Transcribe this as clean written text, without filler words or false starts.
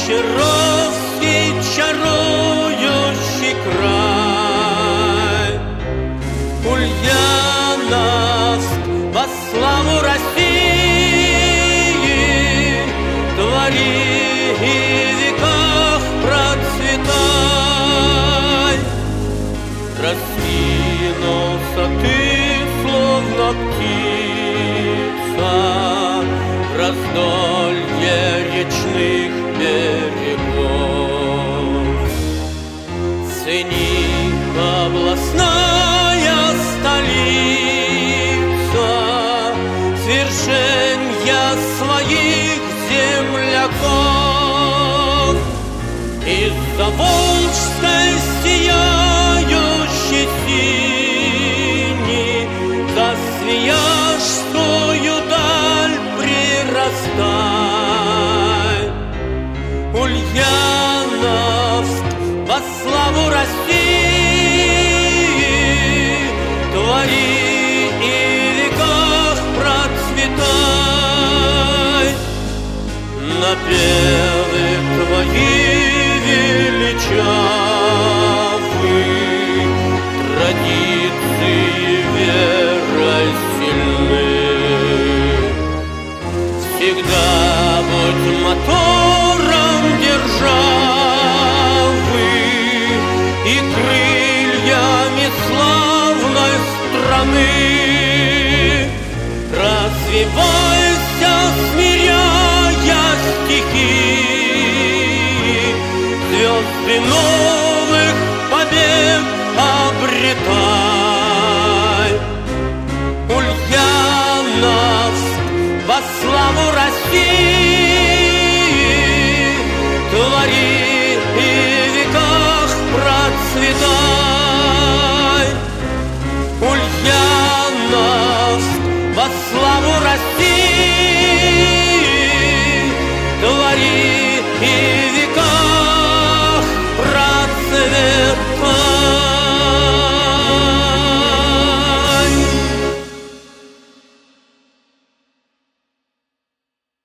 Перовский чарующий край, Ульяновск во славу России, твори и в веках процветай. Раскинулся ты, словно птица, в раздолье речных берегов. Цени областная столица свершенья своих земляков. Из-за волжской сияющей сини за свияжскую даль прирастай. Ульяновск во славу России, твори и в веках процветай. Напевы твои величавы, традиции верой сильны. Всегда будь мотором державы и крыльями славной страны. Развивай